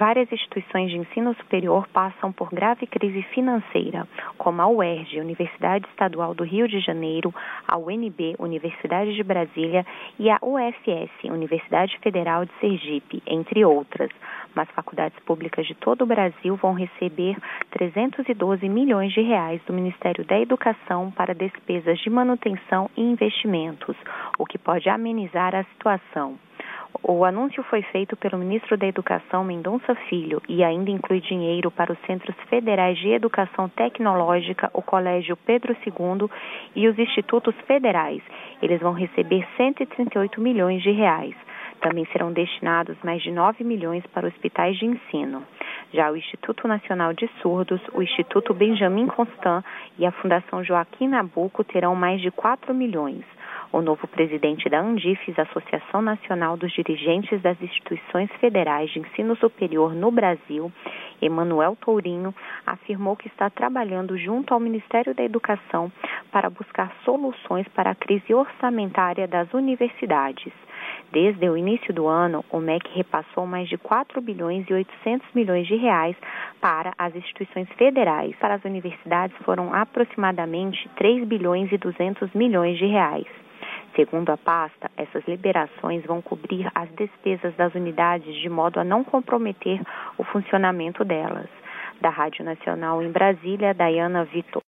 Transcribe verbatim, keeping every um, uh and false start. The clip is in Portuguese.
Várias instituições de ensino superior passam por grave crise financeira, como a U E R J, Universidade Estadual do Rio de Janeiro, a U N B, Universidade de Brasília, e a U F S, Universidade Federal de Sergipe, entre outras. Mas faculdades públicas de todo o Brasil vão receber trezentos e doze milhões de reais do Ministério da Educação para despesas de manutenção e investimentos, o que pode amenizar a situação. O anúncio foi feito pelo ministro da Educação, Mendonça Filho, e ainda inclui dinheiro para os Centros Federais de Educação Tecnológica, o Colégio Pedro segundo e os Institutos Federais. Eles vão receber cento e trinta e oito milhões de reais. Também serão destinados mais de nove milhões para hospitais de ensino. Já o Instituto Nacional de Surdos, o Instituto Benjamin Constant e a Fundação Joaquim Nabuco terão mais de quatro milhões. O novo presidente da Andifes, Associação Nacional dos Dirigentes das Instituições Federais de Ensino Superior no Brasil, Emanuel Tourinho, afirmou que está trabalhando junto ao Ministério da Educação para buscar soluções para a crise orçamentária das universidades. Desde o início do ano, o M E C repassou mais de quatro bilhões e oitocentos milhões de reais para as instituições federais. Para as universidades foram aproximadamente três bilhões e duzentos milhões de reais. Segundo a pasta, essas liberações vão cobrir as despesas das unidades de modo a não comprometer o funcionamento delas. Da Rádio Nacional em Brasília, Dayana Vitor.